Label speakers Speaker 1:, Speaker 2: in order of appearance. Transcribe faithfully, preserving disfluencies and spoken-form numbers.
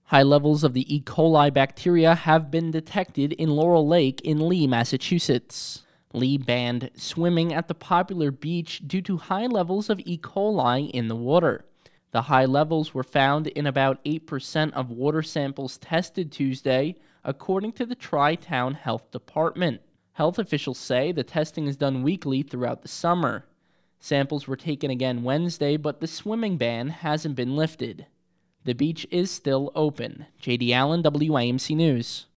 Speaker 1: High levels of the E. coli bacteria have been detected in Laurel Lake in Lee, Massachusetts. Lee banned swimming at the popular beach due to high levels of E. coli in the water. The high levels were found in about eight percent of water samples tested Tuesday, according to the Tri-Town Health Department. Health officials say the testing is done weekly throughout the summer. Samples were taken again Wednesday, but the swimming ban hasn't been lifted. The beach is still open. J D Allen, W I M C News.